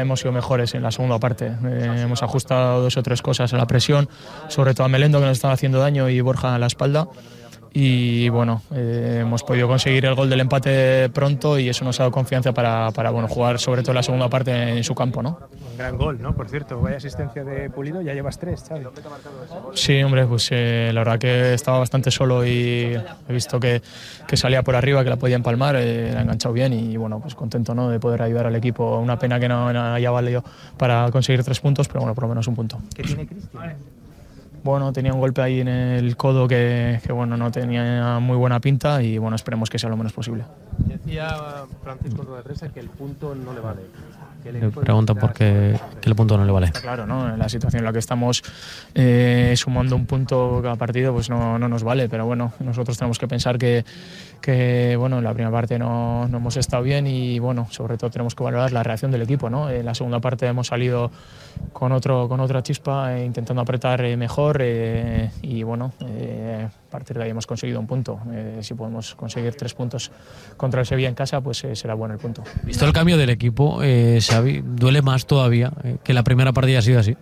hemos sido mejores en la segunda parte. Hemos ajustado 2 o 3 cosas a la presión, sobre todo a Melendo, que nos estaba haciendo daño, y Borja a la espalda. Y bueno, hemos podido conseguir el gol del empate pronto y eso nos ha dado confianza para jugar sobre todo la segunda parte en su campo, ¿no? Un gran gol, ¿no? Por cierto, vaya asistencia de Pulido, ya llevas 3, Xavi. Sí, hombre, pues la verdad que estaba bastante solo y he visto que salía por arriba, que la podía empalmar, la ha enganchado bien y bueno, pues contento, ¿no?, de poder ayudar al equipo. Una pena que no haya valido para conseguir 3 puntos, pero bueno, por lo menos un punto. ¿Qué tiene Cristian? Bueno, tenía un golpe ahí en el codo que bueno, no tenía muy buena pinta y bueno, esperemos que sea lo menos posible. Decía Francisco Rueda que el punto no le vale. Le pregunta por qué el punto no le vale. Está claro, ¿no? En la situación en la que estamos, sumando un punto cada partido pues no nos vale, pero bueno, nosotros tenemos que pensar que bueno, en la primera parte no hemos estado bien y bueno, sobre todo tenemos que valorar la reacción del equipo, ¿no? En la segunda parte hemos salido con otra chispa, intentando apretar mejor y bueno, a partir de ahí hemos conseguido un punto. Si podemos conseguir 3 puntos contra el Sevilla en casa, pues será bueno el punto. Visto el cambio del equipo, Xavi, ¿duele más todavía que la primera partida ha sido así?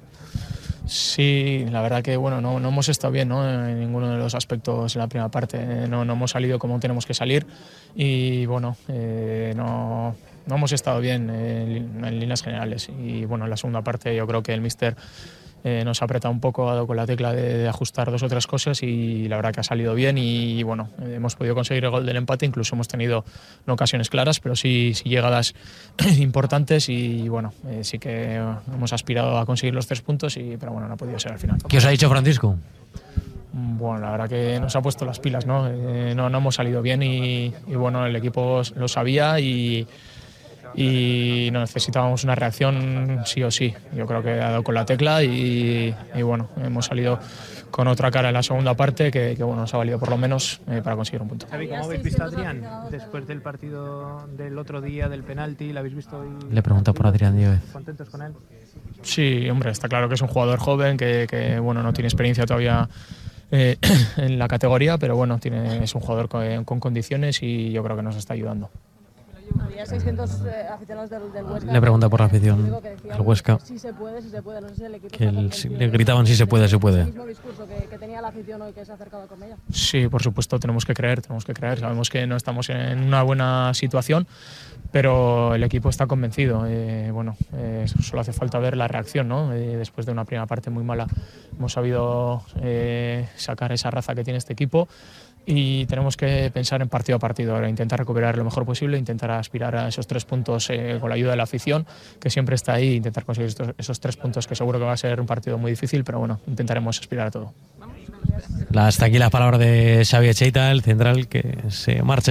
Sí, la verdad que bueno, no hemos estado bien, ¿no?, en ninguno de los aspectos en la primera parte. No hemos salido como tenemos que salir y bueno, no hemos estado bien en líneas generales. Y bueno, en la segunda parte yo creo que el míster nos ha apretado un poco, ha dado con la tecla de ajustar 2 o 3 cosas y la verdad que ha salido bien y bueno, hemos podido conseguir el gol del empate, incluso hemos tenido no ocasiones claras, pero sí llegadas importantes y bueno, sí que hemos aspirado a conseguir los 3 puntos, pero bueno, no ha podido ser al final. ¿Qué os ha dicho Francisco? Bueno, la verdad que nos ha puesto las pilas, ¿no? No hemos salido bien y bueno, el equipo lo sabía y necesitábamos una reacción sí o sí. Yo creo que ha dado con la tecla y bueno, hemos salido con otra cara en la segunda parte que bueno, nos ha valido por lo menos para conseguir un punto. Xavi, ¿cómo habéis visto a Adrián después del partido del otro día, del penalti? ¿La habéis visto hoy? Le pregunta por Adrián Díez. ¿Contentos con él? Sí, hombre, está claro que es un jugador joven que bueno, no tiene experiencia todavía en la categoría, pero bueno, es un jugador con condiciones y yo creo que nos está ayudando. Había 600 aficionados del Huesca. Le pregunta por la afición al Huesca. Sí se puede, no sé si el equipo que le gritaban sí se puede. ¿El mismo discurso que tenía la afición hoy que se ha acercado con ella? Sí, por supuesto, tenemos que creer. Sabemos que no estamos en una buena situación, pero el equipo está convencido. Bueno, solo hace falta ver la reacción, ¿no? Después de una primera parte muy mala hemos sabido sacar esa raza que tiene este equipo. Y tenemos que pensar en partido a partido, ahora intentar recuperar lo mejor posible, intentar aspirar a esos 3 puntos con la ayuda de la afición, que siempre está ahí, intentar conseguir esos 3 puntos, que seguro que va a ser un partido muy difícil, pero bueno, intentaremos aspirar a todo. Hasta aquí las palabras de Xavi Echeita, el central que se marcha.